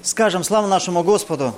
Скажем славу нашему Господу.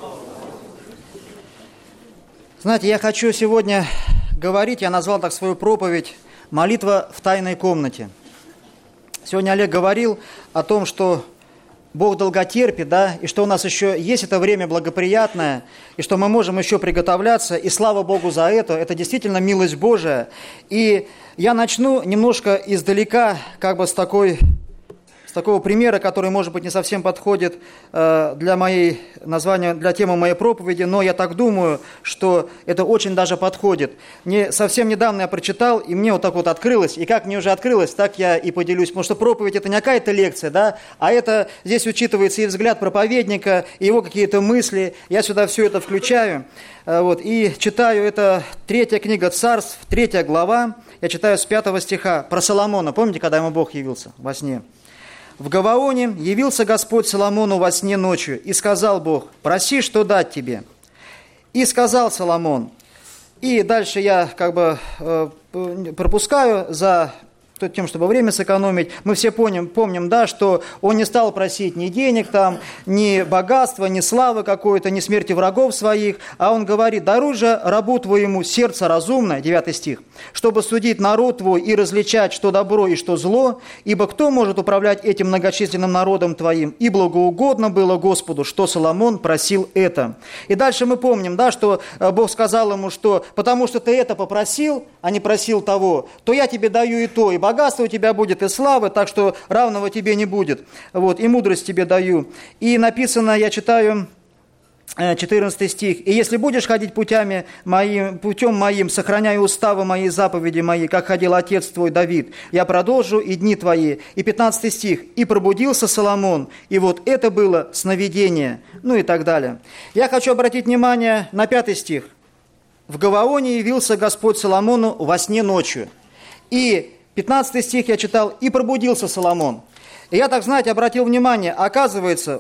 Знаете, я хочу сегодня говорить, я назвал так свою проповедь «Молитва в тайной комнате». Сегодня Олег говорил о том, что Бог долготерпит, да, и что у нас еще есть это время благоприятное, и что мы можем еще приготовляться, и слава Богу за это действительно милость Божия. И я начну немножко издалека, как бы с такого примера, который, может быть, не совсем подходит для моей названия, для темы моей проповеди, но я так думаю, что это очень даже подходит. Совсем недавно я прочитал, и мне вот так вот открылось, и как мне уже открылось, так я и поделюсь, потому что проповедь – это не какая-то лекция, да, а это здесь учитывается и взгляд проповедника, и его какие-то мысли, я сюда все это включаю, и читаю, это 3 книга Царств, 3 глава, я читаю с 5 стиха про Соломона, помните, когда ему Бог явился во сне? В Гаваоне явился Господь Соломону во сне ночью, и сказал Бог: «Проси, что дать тебе». И сказал Соломон, и дальше я пропускаю за тем, чтобы время сэкономить, мы все помним, да, что он не стал просить ни денег, ни богатства, ни славы какой-то, ни смерти врагов своих, а он говорит: «Даруй же рабу твоему сердце разумное», 9 стих, «чтобы судить народ твой и различать, что добро и что зло, ибо кто может управлять этим многочисленным народом твоим? И благоугодно было Господу, что Соломон просил это». И дальше мы помним, да, что Бог сказал ему, что «потому что ты это попросил, а не просил того, то я тебе даю и то, и богатство у тебя будет, и славы, так что равного тебе не будет. И мудрость тебе даю». И написано, я читаю 14 стих: «И если будешь ходить путем моим, сохраняя уставы мои, заповеди мои, как ходил отец твой Давид, я продолжу и дни твои». И 15 стих: «И пробудился Соломон, и вот это было сновидение», и так далее. Я хочу обратить внимание на 5 стих. «В Гаваоне явился Господь Соломону во сне ночью». И 15 стих я читал: «И пробудился Соломон». И я, так знаете, обратил внимание, оказывается,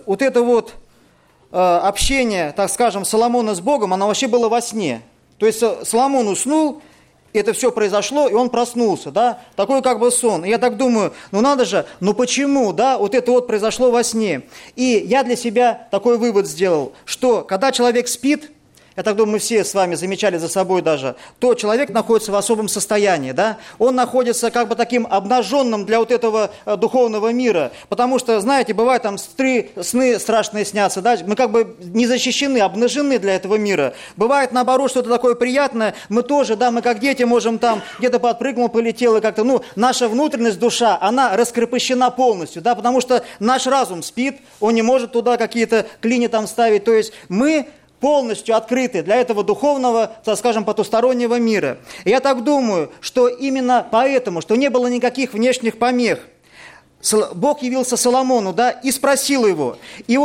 общение, так скажем, Соломона с Богом, оно вообще было во сне. То есть Соломон уснул, это все произошло, и он проснулся, да, такой как бы сон. И я так думаю, надо же, почему, да, это произошло во сне? И я для себя такой вывод сделал, что когда человек спит, я так думаю, мы все с вами замечали за собой даже, то человек находится в особом состоянии, да? Он находится как бы таким обнаженным для этого духовного мира, потому что, знаете, бывают там сны страшные снятся, да? Мы как бы не защищены, обнажены для этого мира. Бывает наоборот что-то такое приятное, мы тоже, да, мы как дети можем где-то подпрыгнул, полетел, и как-то, наша внутренность, душа, она раскрепощена полностью, да, потому что наш разум спит, он не может туда какие-то клини ставить, то есть мы полностью открыты для этого духовного, так скажем, потустороннего мира. И я так думаю, что именно поэтому, что не было никаких внешних помех, Бог явился Соломону, да, и спросил его. И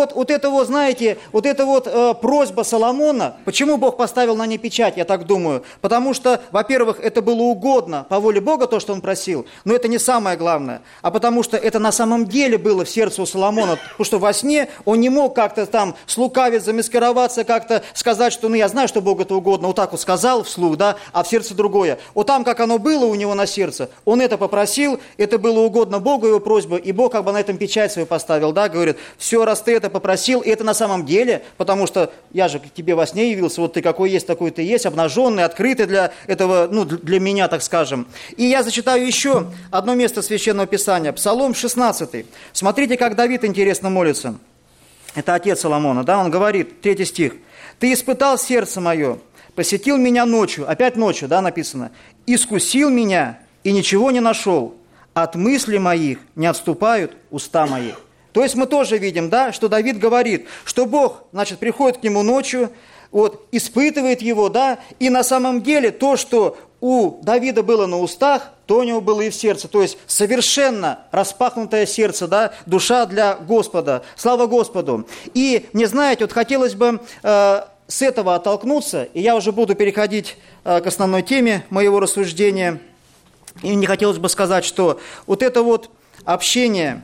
просьба Соломона, почему Бог поставил на ней печать, я так думаю? Потому что, во-первых, это было угодно по воле Бога, то, что он просил, но это не самое главное, а потому что это на самом деле было в сердце у Соломона, потому что во сне он не мог как-то слукавить, замаскироваться, как-то сказать, что, я знаю, что Богу это угодно, вот так вот сказал вслух, да, а в сердце другое. Как оно было у него на сердце, он это попросил, это было угодно Богу, его просьба, и Бог как бы на этом печать свою поставил, да, говорит: все, раз ты это попросил, и это на самом деле, потому что я же к тебе во сне явился, вот ты какой есть, такой ты есть, обнаженный, открытый для этого, для меня, так скажем. И я зачитаю еще одно место Священного Писания, Псалом 16. Смотрите, как Давид интересно молится. Это отец Соломона, да, он говорит, 3 стих: «Ты испытал сердце мое, посетил меня ночью», опять ночью, да, написано, «искусил меня и ничего не нашел. От мыслей моих не отступают уста мои». То есть мы тоже видим, да, что Давид говорит, что Бог, приходит к нему ночью, испытывает его, да, и на самом деле то, что у Давида было на устах, то у него было и в сердце. То есть совершенно распахнутое сердце, да, душа для Господа. Слава Господу. И, хотелось бы с этого оттолкнуться, и я уже буду переходить к основной теме моего рассуждения. И мне хотелось бы сказать, что общение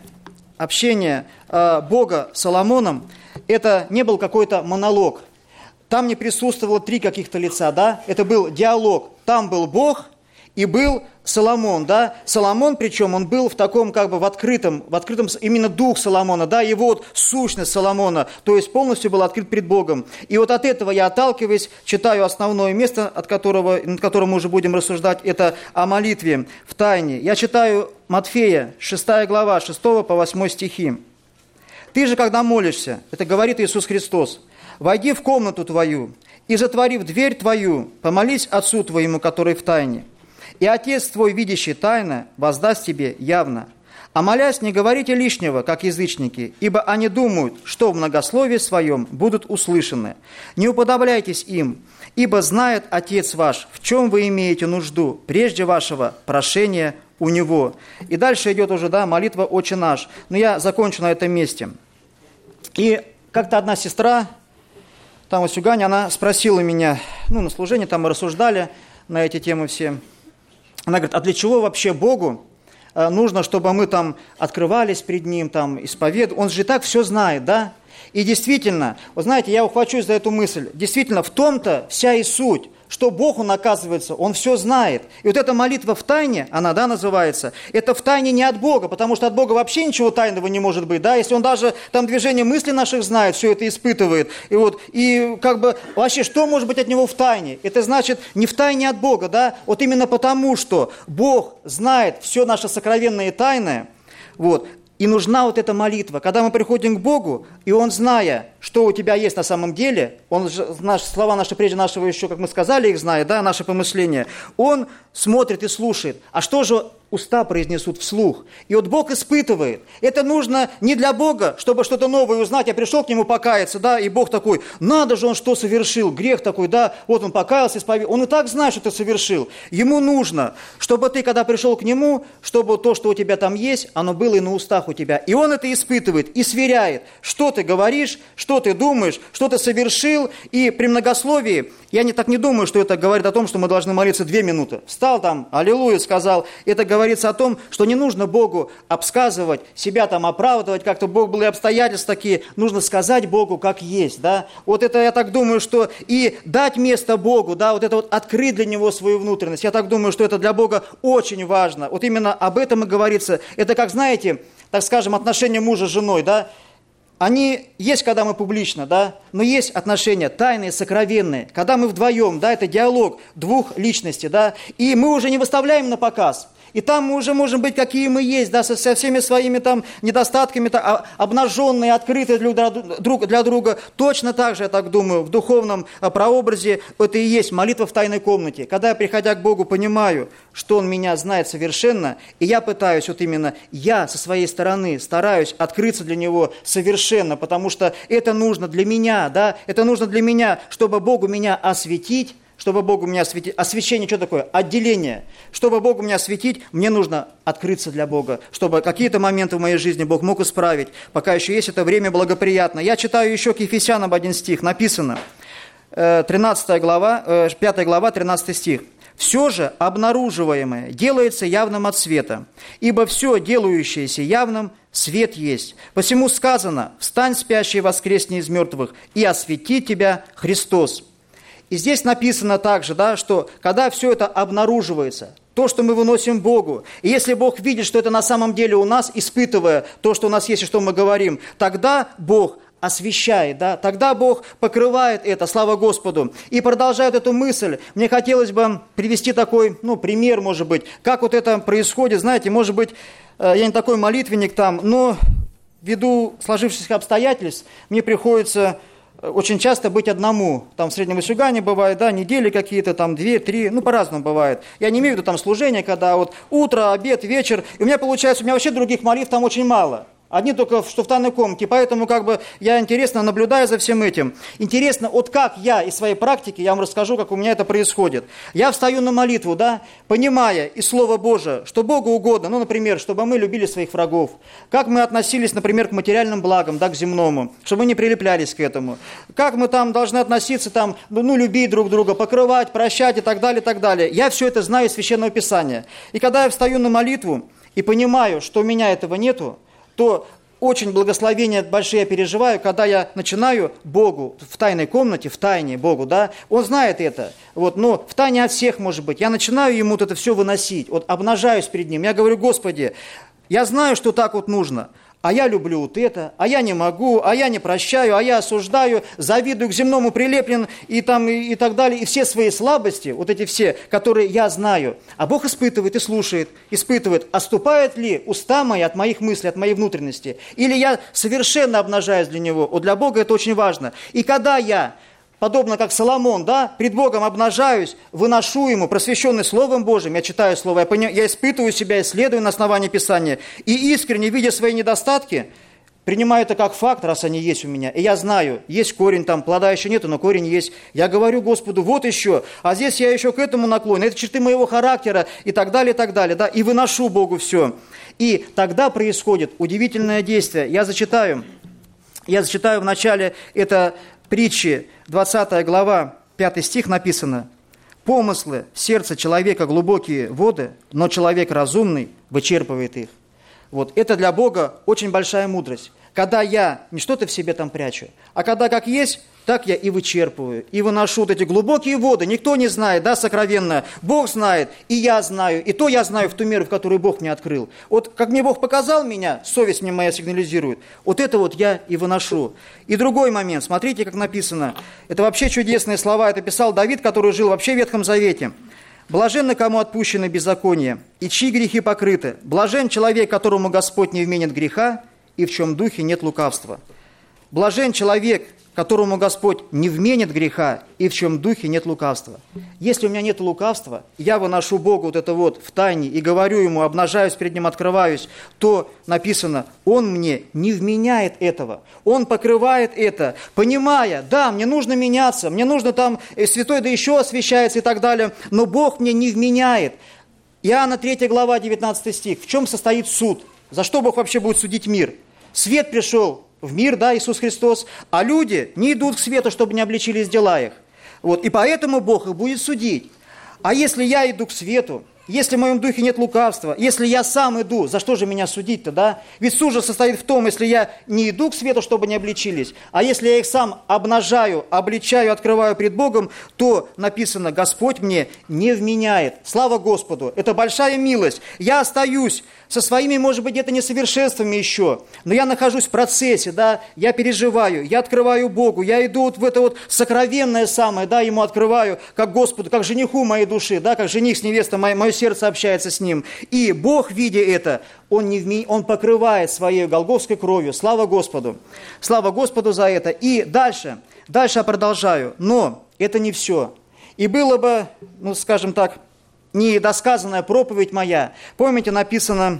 Бога с Соломоном, это не был какой-то монолог. Там не присутствовало 3 каких-то лица, да? Это был диалог. Там был Бог, и был Соломон, да, Соломон, причем он был в таком, как бы в открытом, именно дух Соломона, да, его вот сущность Соломона, то есть полностью был открыт перед Богом. И вот от этого я отталкиваюсь, читаю основное место, над которым мы уже будем рассуждать, это о молитве в тайне. Я читаю Матфея, 6 глава, 6 по 8 стихи. «Ты же, когда молишься, это говорит Иисус Христос, войди в комнату твою, и, затворив дверь твою, помолись Отцу твоему, который в тайне. И Отец твой, видящий тайно, воздаст тебе явно. А молясь, не говорите лишнего, как язычники, ибо они думают, что в многословии своем будут услышаны. Не уподобляйтесь им, ибо знает Отец ваш, в чем вы имеете нужду, прежде вашего прошения у Него». И дальше идет уже, да, молитва «Отче наш». Но я закончу на этом месте. И как-то одна сестра, там в Сюгане, она спросила меня, на служении там мы рассуждали на эти темы все. Она говорит, а для чего вообще Богу нужно, чтобы мы там открывались пред Ним, там исповедовали? Он же и так все знает, да? И действительно, вы знаете, я ухвачусь за эту мысль, действительно, в том-то вся и суть, что Бог, Он, оказывается, Он все знает. И вот эта молитва в тайне, она, да, называется, это в тайне не от Бога, потому что от Бога вообще ничего тайного не может быть, да, если Он даже там движение мыслей наших знает, все это испытывает, и как бы вообще, что может быть от Него в тайне? Это значит не в тайне от Бога, да, вот именно потому, что Бог знает все наше сокровенное и тайное, и нужна вот эта молитва. Когда мы приходим к Богу, и Он, зная, что у тебя есть на самом деле, Он слова наши прежде нашего еще, как мы сказали, их знает, да, наши помышления, Он смотрит и слушает. А что же уста произнесут вслух? И вот Бог испытывает. Это нужно не для Бога, чтобы что-то новое узнать. Я пришел к Нему покаяться, да, и Бог такой, надо же, он что совершил, грех такой, да, вот он покаялся, исповедовал. Он и так знает, что ты совершил. Ему нужно, чтобы ты, когда пришел к Нему, чтобы то, что у тебя там есть, оно было и на устах у тебя. И Он это испытывает и сверяет, что ты говоришь, что ты думаешь, что ты совершил. И при многословии, я не думаю, что это говорит о том, что мы должны молиться 2 минуты. Встал там, аллилуйя, сказал. Это говорится о том, что не нужно Богу обсказывать, себя там оправдывать, как-то Бог были обстоятельства такие. Нужно сказать Богу, как есть, да. Вот это я так думаю, что и дать место Богу, да, вот это вот открыть для Него свою внутренность. Я так думаю, что это для Бога очень важно. Вот именно об этом и говорится. Это как, знаете, так скажем, отношения мужа с женой, да. Они есть, когда мы публично, да, но есть отношения тайные, сокровенные, когда мы вдвоем, да, это диалог 2 личностей, да, и мы уже не выставляем на показ. И там мы уже можем быть, какие мы есть, да, со всеми своими там недостатками, обнаженные, открытые друг для друга. Точно так же, я так думаю, в духовном прообразе это и есть молитва в тайной комнате. Когда я, приходя к Богу, понимаю, что Он меня знает совершенно, и я пытаюсь, вот именно я со своей стороны стараюсь открыться для Него совершенно, потому что это нужно для меня, да, это нужно для меня, чтобы Богу меня осветить. Чтобы Богу меня осветить, освящение что такое? Отделение. Чтобы Богу меня осветить, мне нужно открыться для Бога, чтобы какие-то моменты в моей жизни Бог мог исправить, пока еще есть это время благоприятно. Я читаю еще к Ефесянам 1 стих, написано, 5 глава, 13 стих. «Все же обнаруживаемое делается явным от света, ибо все, делающееся явным, свет есть. Посему сказано, встань, спящий, воскресни из мертвых, и осветит тебя Христос». И здесь написано также, да, что когда все это обнаруживается, то, что мы выносим Богу, и если Бог видит, что это на самом деле у нас, испытывая то, что у нас есть и что мы говорим, тогда Бог освещает, да, тогда Бог покрывает это, слава Господу. И продолжает эту мысль, мне хотелось бы привести такой, пример, может быть, как вот это происходит, знаете, может быть, я не такой молитвенник там, но ввиду сложившихся обстоятельств мне приходится очень часто быть одному. Там в Среднем Исюгане бывает, да, недели какие-то, там 2-3, по-разному бывает. Я не имею в виду там служение, когда вот утро, обед, вечер. И у меня получается, у меня вообще других молитв там очень мало. Одни только, что в тайной комнате. Поэтому я интересно наблюдаю за всем этим. Интересно, вот как я из своей практики, я вам расскажу, как у меня это происходит. Я встаю на молитву, да, понимая из Слова Божия, что Богу угодно, например, чтобы мы любили своих врагов. Как мы относились, например, к материальным благам, да, к земному, чтобы мы не прилеплялись к этому. Как мы там должны относиться, там, любить друг друга, покрывать, прощать и так далее, и так далее. Я все это знаю из Священного Писания. И когда я встаю на молитву и понимаю, что у меня этого нету, то очень благословения большие я переживаю, когда я начинаю Богу в тайной комнате, в тайне Богу, да, Он знает это, вот, но в тайне от всех, может быть, я начинаю Ему вот это все выносить, вот обнажаюсь перед Ним, я говорю: Господи, я знаю, что так вот нужно, а я люблю вот это, а я не могу, а я не прощаю, а я осуждаю, завидую, к земному прилеплен и так далее. И все свои слабости, вот эти все, которые я знаю, а Бог испытывает и слушает, испытывает, отступают ли уста мои от моих мыслей, от моей внутренности, или я совершенно обнажаюсь для Него. Вот для Бога это очень важно. И когда я, подобно как Соломон, да, пред Богом обнажаюсь, выношу Ему, просвещенный Словом Божьим, я читаю Слово, я испытываю себя, исследую на основании Писания, и искренне, видя свои недостатки, принимаю это как факт, раз они есть у меня. И я знаю, есть корень там, плода еще нету, но корень есть. Я говорю Господу: вот еще, а здесь я еще к этому наклонен, это черты моего характера, и так далее, да, и выношу Богу все. И тогда происходит удивительное действие. Я зачитаю в начале, это притчи, 20 глава, 5 стих написано: «Помыслы в сердце человека глубокие воды, но человек разумный вычерпывает их». Вот это для Бога очень большая мудрость. Когда я не что-то в себе там прячу, а когда как есть, так я и вычерпываю, и выношу вот эти глубокие воды. Никто не знает, да, сокровенно. Бог знает, и я знаю, и то я знаю в ту меру, в которую Бог мне открыл. Вот как мне Бог показал меня, совесть мне моя сигнализирует, вот это вот я и выношу. И другой момент, смотрите, как написано. Это вообще чудесные слова, это писал Давид, который жил вообще в Ветхом Завете. «Блаженны, кому отпущены беззакония, и чьи грехи покрыты. Блажен человек, которому Господь не вменит греха, и в чем духе нет лукавства». Блажен человек, которому Господь не вменит греха, и в чем духе нет лукавства. Если у меня нет лукавства, я выношу Богу вот это вот в тайне и говорю Ему, обнажаюсь перед Ним, открываюсь, то написано: Он мне не вменяет этого, Он покрывает это, понимая, да, мне нужно меняться, мне нужно там святой да еще освящается и так далее, но Бог мне не вменяет. Иоанна 3 глава, 19 стих. В чем состоит суд? За что Бог вообще будет судить мир? Свет пришел в мир, да, Иисус Христос, а люди не идут к свету, чтобы не обличились дела их. Вот, и поэтому Бог их будет судить. А если я иду к свету, если в моем духе нет лукавства, если я сам иду, за что же меня судить-то, да? Ведь суд же состоит в том, если я не иду к свету, чтобы не обличились, а если я их сам обнажаю, обличаю, открываю пред Богом, то написано: Господь мне не вменяет. Слава Господу! Это большая милость. Я остаюсь со своими, может быть, где-то несовершенствами еще, но я нахожусь в процессе, да, я переживаю, я открываю Богу, я иду вот в это вот сокровенное самое, да, Ему открываю, как Господу, как жениху моей души, да, как жених с невестой, мое сердце общается с Ним. И Бог, видя это, Он покрывает своей голгофской кровью. Слава Господу! Слава Господу за это! И дальше я продолжаю, но это не все. И было бы, ну, скажем так, недосказанная проповедь моя. Помните, написано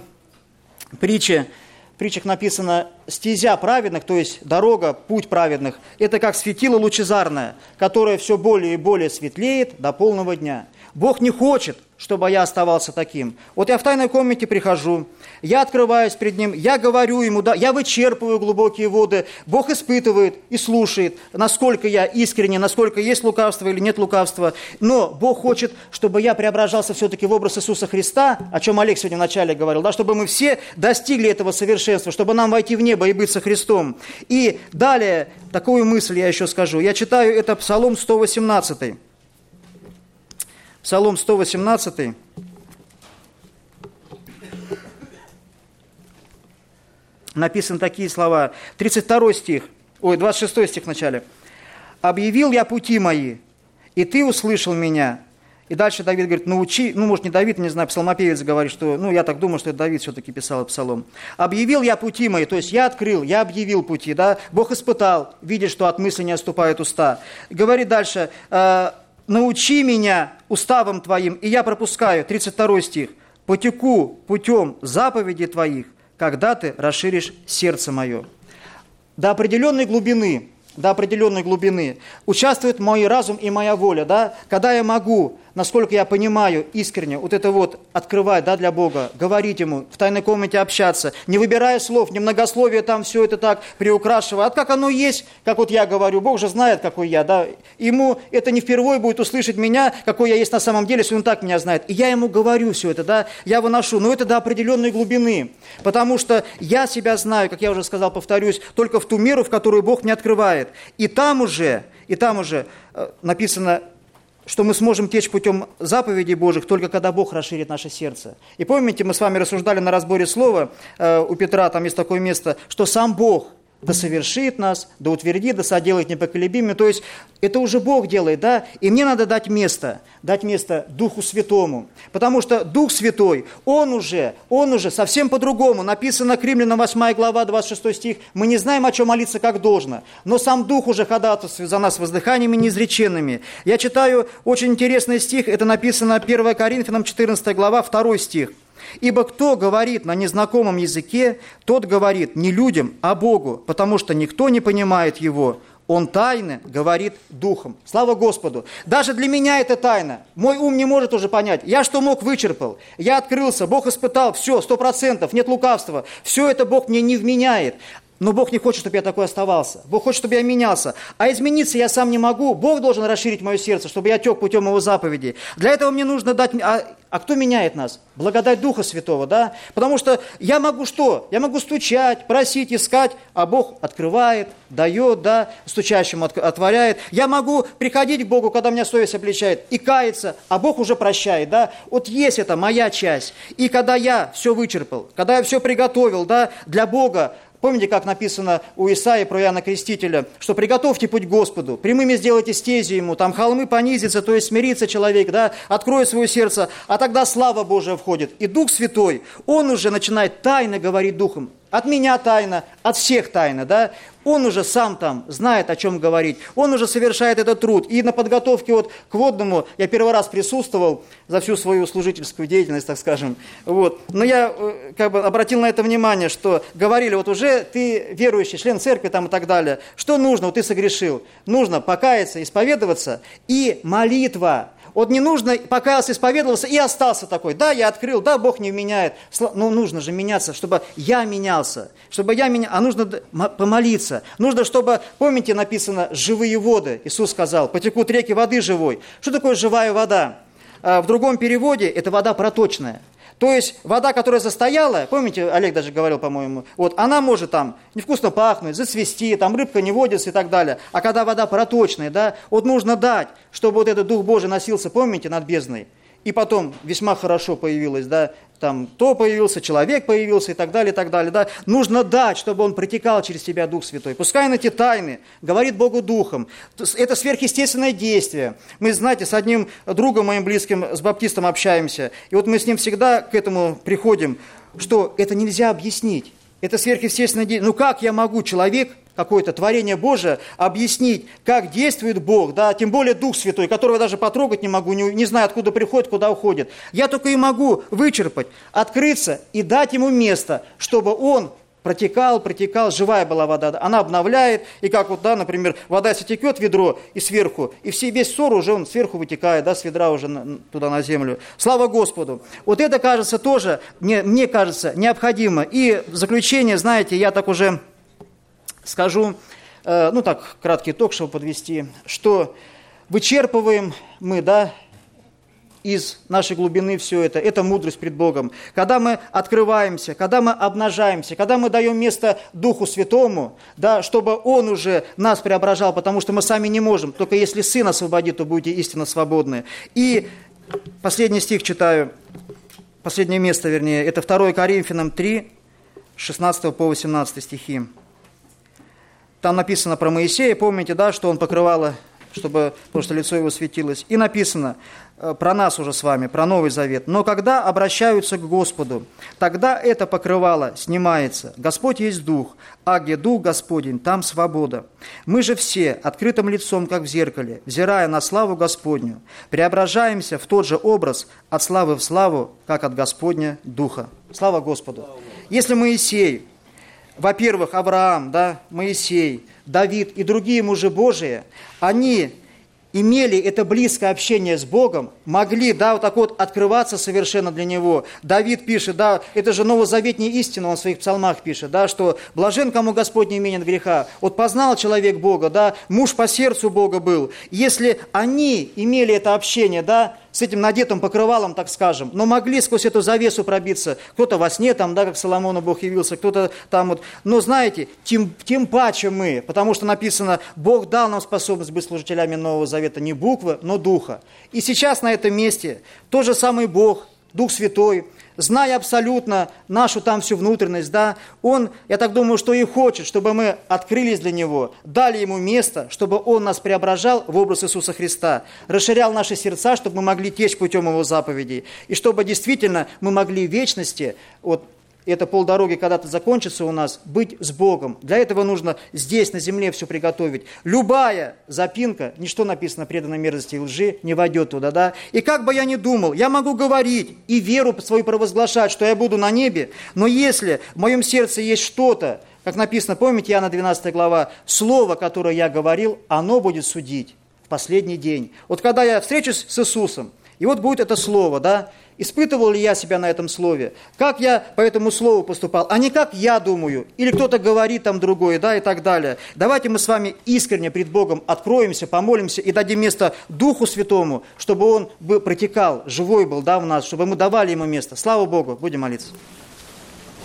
в притчах написано: стезя праведных, то есть дорога, путь праведных, это как светило лучезарное, которое все более и более светлеет до полного дня. Бог не хочет, чтобы я оставался таким. Вот я в тайной комнате прихожу, я открываюсь перед Ним, я говорю Ему, да, я вычерпываю глубокие воды. Бог испытывает и слушает, насколько я искренне, насколько есть лукавство или нет лукавства. Но Бог хочет, чтобы я преображался все-таки в образ Иисуса Христа, о чем Олег сегодня вначале говорил, да, чтобы мы все достигли этого совершенства, чтобы нам войти в небо и быть со Христом. И далее, такую мысль я еще скажу. Я читаю, это Псалом 118. Псалом 118. Написаны такие слова. 32 стих, 26 стих в начале. «Объявил я пути мои, и ты услышал меня». И дальше Давид говорит: научи, может не Давид, не знаю, псалмопевец говорит, что, я так думаю, что это Давид все-таки писал этот псалом. «Объявил я пути мои», то есть я открыл, я объявил пути, да, Бог испытал, видя, что от мысли не отступают уста. Говорит дальше: «Научи меня уставам Твоим», и я пропускаю, 32 стих, «потеку путем заповедей Твоих, когда Ты расширишь сердце мое». До определенной глубины участвует мой разум и моя воля, да, когда я могу насколько я понимаю искренне, вот это вот открывать, да, для Бога, говорить Ему, в тайной комнате общаться, не выбирая слов, не многословие там все это так приукрашивая, а как оно есть, как вот я говорю, Бог же знает, какой я, да, Ему это не впервые будет услышать меня, какой я есть на самом деле, если Он так меня знает. И я Ему говорю все это, да, я выношу, но это до определенной глубины, потому что я себя знаю, как я уже сказал, повторюсь, только в ту меру, в которую Бог мне открывает. И там уже написано, что мы сможем течь путем заповедей Божьих, только когда Бог расширит наше сердце. И помните, мы с вами рассуждали на разборе слова, у Петра там есть такое место, что сам Бог да совершит нас, да утвердит, да соделает непоколебимыми. То есть это уже Бог делает, да? И мне надо дать место Духу Святому. Потому что Дух Святой, Он уже совсем по-другому. Написано к Римлянам 8 глава, 26 стих. Мы не знаем, о чем молиться как должно. Но сам Дух уже ходатайствует за нас воздыханиями неизреченными. Я читаю очень интересный стих. Это написано 1 Коринфянам 14 глава, 2 стих. «Ибо кто говорит на незнакомом языке, тот говорит не людям, а Богу, потому что никто не понимает его. Он тайно говорит духом». Слава Господу! Даже для меня это тайна. Мой ум не может уже понять. Я что мог, вычерпал. Я открылся, Бог испытал, все, 100%, нет лукавства. Все это Бог мне не вменяет. Но Бог не хочет, чтобы я такой оставался. Бог хочет, чтобы я менялся. А измениться я сам не могу. Бог должен расширить мое сердце, чтобы я тек путем Его заповедей. Для этого мне нужно дать... А кто меняет нас? Благодать Духа Святого, да? Потому что я могу что? Я могу стучать, просить, искать, а Бог открывает, дает, да? Стучащему отворяет. Я могу приходить к Богу, когда меня совесть обличает, и каяться, а Бог уже прощает, да? Вот есть это моя часть. И когда я все вычерпал, когда я все приготовил, да, для Бога, помните, как написано у Исаии про Иоанна Крестителя, что приготовьте путь Господу, прямыми сделайте стези Ему, там холмы понизятся, то есть смирится человек, да, откроет свое сердце, а тогда слава Божия входит. И Дух Святой, Он уже начинает тайно говорить Духом. От меня тайна, от всех тайна, да. Он уже сам там знает, о чем говорить. Он уже совершает этот труд. И на подготовке вот к водному я первый раз присутствовал за всю свою служительскую деятельность, так скажем. Вот. Но я как бы обратил на это внимание, что говорили, вот уже ты верующий, член церкви там и так далее. Что нужно? Вот ты согрешил. Нужно покаяться, исповедоваться и молитва. Вот не нужно покаялся, исповедовался и остался такой. Да, я открыл, да, Бог не вменяет. Но нужно же меняться, чтобы я менялся. А нужно помолиться. Нужно, чтобы, помните, написано, живые воды. Иисус сказал, потекут реки воды живой. Что такое живая вода? В другом переводе это вода проточная. То есть вода, которая застояла, помните, Олег даже говорил, по-моему, вот она может там невкусно пахнуть, зацвести, там рыбка не водится и так далее. А когда вода проточная, да, вот нужно дать, чтобы вот этот Дух Божий носился, помните, над бездной. И потом весьма хорошо появилось, да, там то появился, человек появился и так далее, да. Нужно дать, чтобы он протекал через тебя, Дух Святой. Пускай он эти тайны говорит Богу Духом. Это сверхъестественное действие. Мы, знаете, с одним другом моим близким, с баптистом общаемся, и вот мы с ним всегда к этому приходим, что это нельзя объяснить. Это сверхъестественное действие. Ну как я могу, человек, какое-то творение Божие, объяснить, как действует Бог, да, тем более Дух Святой, которого я даже потрогать не могу, не знаю, откуда приходит, куда уходит. Я только и могу вычерпать, открыться и дать ему место, чтобы он протекал, живая была вода. Она обновляет, и как вот, да, например, вода, если текет в ведро и сверху, и весь ссор уже он сверху вытекает, да, с ведра уже туда на землю. Слава Господу! Вот это, кажется, тоже, мне кажется, необходимо. И в заключение, знаете, я так уже скажу, ну так, краткий итог, чтобы подвести, что вычерпываем мы, да, из нашей глубины все это мудрость пред Богом. Когда мы открываемся, когда мы обнажаемся, когда мы даем место Духу Святому, да, чтобы Он уже нас преображал, потому что мы сами не можем, только если Сын освободит, то будете истинно свободны. И последний стих читаю, последнее место, вернее, это 2 Коринфянам 3, 16 по 18 стихи. Там написано про Моисея, помните, да, что он покрывало, потому что лицо его светилось. И написано про нас уже с вами, про Новый Завет. Но когда обращаются к Господу, тогда это покрывало снимается. Господь есть Дух, а где Дух Господень, там свобода. Мы же все открытым лицом, как в зеркале, взирая на славу Господню, преображаемся в тот же образ от славы в славу, как от Господня Духа. Слава Господу! Если Моисей, во-первых, Авраам, да, Моисей, Давид и другие мужи Божии, они имели это близкое общение с Богом, могли, да, вот так вот открываться совершенно для Него. Давид пишет, да, это же новозаветная истина, он в своих псалмах пишет, да, что блажен, кому Господь не именит греха. Вот познал человек Бога, да, муж по сердцу Бога был. Если они имели это общение, да, с этим надетым покрывалом, так скажем, но могли сквозь эту завесу пробиться. Кто-то во сне, там, да, как Соломону Бог явился, кто-то там вот. Но знаете, тем паче мы, потому что написано, Бог дал нам способность быть служителями Нового Завета не буквы, но духа. И сейчас на этом месте тот же самый Бог, Дух Святой, зная абсолютно нашу там всю внутренность, да, Он, я так думаю, что и хочет, чтобы мы открылись для Него, дали Ему место, чтобы Он нас преображал в образ Иисуса Христа, расширял наши сердца, чтобы мы могли течь путем Его заповедей, и чтобы действительно мы могли в вечности, вот, это полдороги когда-то закончится у нас, быть с Богом. Для этого нужно здесь, на земле, все приготовить. Любая запинка, ничто написано преданной мерзости и лжи, не войдет туда, да? И как бы я ни думал, я могу говорить и веру свою провозглашать, что я буду на небе, но если в моем сердце есть что-то, как написано, помните, Иоанна 12 глава, слово, которое я говорил, оно будет судить в последний день. Вот когда я встречусь с Иисусом, и вот будет это слово, да? Испытывал ли я себя на этом слове? Как я по этому слову поступал? А не как я думаю, или кто-то говорит там другое, да, и так далее. Давайте мы с вами искренне пред Богом откроемся, помолимся и дадим место Духу Святому, чтобы Он протекал, живой был, да, в нас, чтобы мы давали Ему место. Слава Богу, будем молиться.